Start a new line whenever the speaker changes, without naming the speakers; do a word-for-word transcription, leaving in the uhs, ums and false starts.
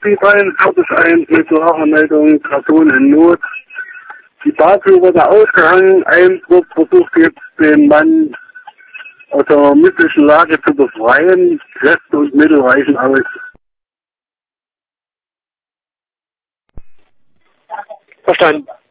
sieben vier eins mit zur Meldung Person in Not. Die Bartür wurde ausgehangen. Ein Trupp versucht jetzt den Mann aus der misslichen Lage zu befreien. Kräfte und Mittel reichen aus.
Verstanden.